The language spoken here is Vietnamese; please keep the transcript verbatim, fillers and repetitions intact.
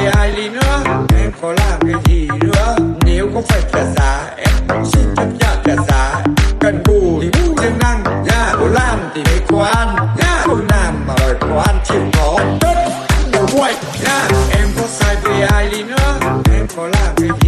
về ai đi nữa, em có làm cái gì nữa. Nếu không phải trả giá, em cũng xin chấp nhận trả giá. Cần bù thì bù siêng năng nha, có làm thì mới có ăn nha, không làm mà đòi có ăn chịu khó tất đồ quậy nha. Em có sai về ai đi nữa, em có làm cái gì